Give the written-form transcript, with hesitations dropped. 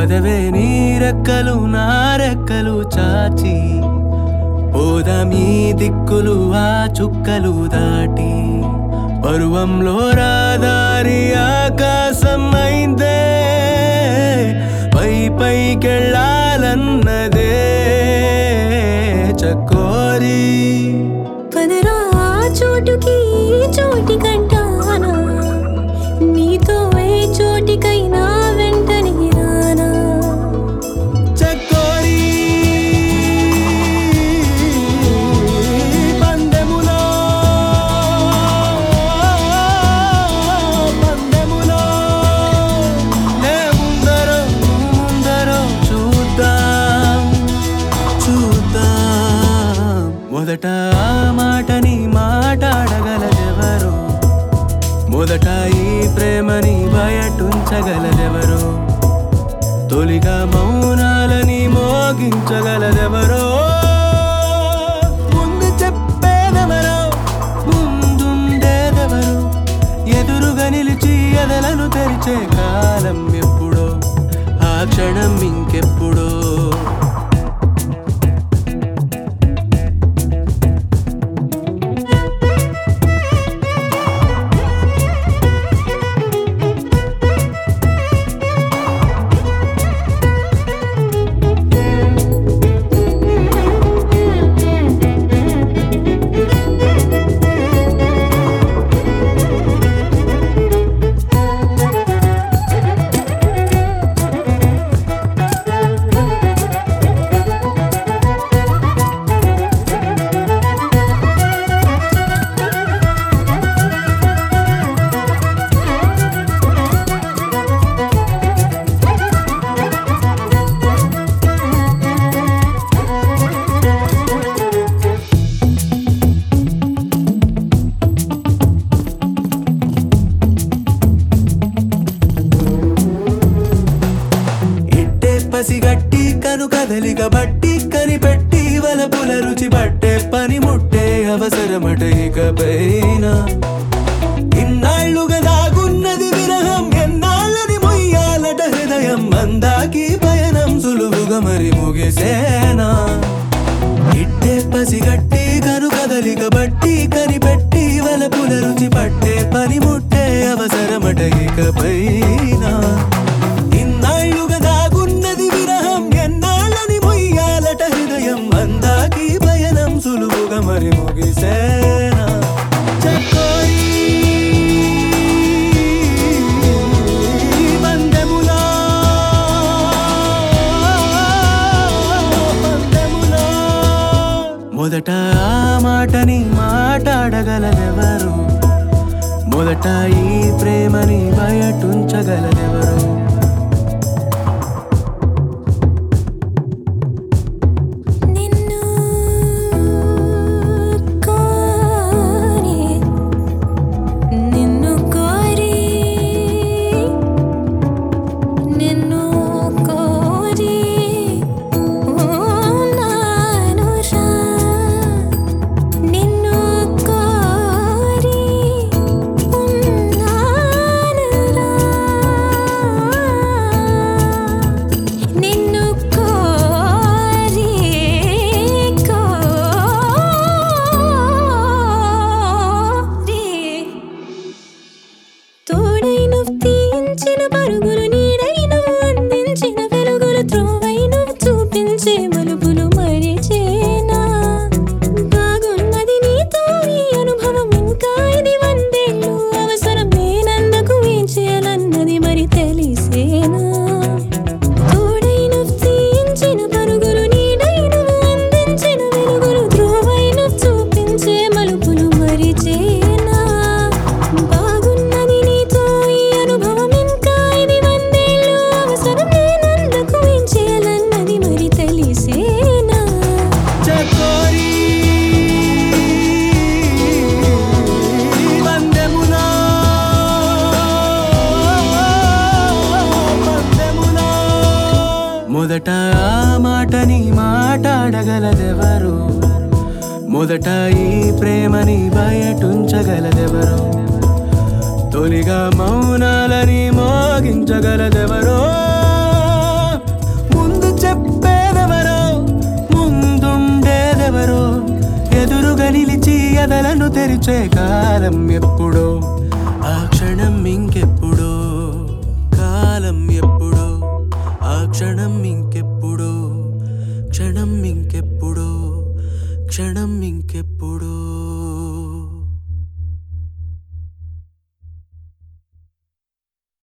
పదవే నీ రెక్కలు నా రెక్కలు చాచి పోదామీ దిక్కులు ఆ చుక్కలు దాటి పరువంలో రాదారి ఆకాశం అయిందే పై పైకెళ్ళాలన్నదే చకోరి పదరా చోటుకి చోటి కంటానా నీతో ఏ చోటికైనా వెంటనే రానా చకోరి పందెములో నే ముందరో ముందరో చూద్దాం మొదట ఆ మాటని మాట్లాడగలదెవరు మొదట ఈ ప్రేమని బయటుంచగలదెవరు తొలిగా మౌనాలని మోగించగలదెవరో ముందు చెప్పేదెవరో ముందుండేదెవరు ఎదురుగా నిలిచి ఎదలను తెరిచే కాలం ఎప్పుడో ఆ క్షణం ఇంకెప్పుడో పసిగట్టి కను కదలిక బట్టి కనిపెట్టి వలపుల రుచి పట్టే పని ముట్టే అవసరమట ఇకపైన ఇన్నాళ్లుగా దాగున్నది విరహం ఎన్నాళ్ళని మొయ్యాలట హృదయం అందాకి పయనం సులువుగా మరి ముగిసేనా ఇట్టే పసిగట్టి కను కదలిక బట్టి కనిపెట్టి వలపుల రుచి పట్టే పని ముట్టే అవసరమట ఇకపైన ఇన్నాళ్లుగా దాగున్నది విరహం ఎన్నాళ్ళని మొయ్యాలట హృదయం అందాకి పయనం సులువుగా మరి ముగిసేనా చకోరి పందెములో మొదట ఆ మాటని మాట్లాడగలదెవరు మొదట ఈ ప్రేమని బయటుంచగలదెవరు మొదట ఆ మాటని మాట్లాడగలదెవరు మొదట ఈ ప్రేమని బయటుంచగలదెవరు తొలిగా మౌనాలని మోగించగలదెవరో ఎదలను తెరిచే కాలం ఎప్పుడో, ఆ క్షణం ఇంకెప్పుడో, కాలం ఎప్పుడో, ఆ క్షణం ఇంకెప్పుడో, క్షణం ఇంకెప్పుడో, క్షణం ఇంకెప్పుడో.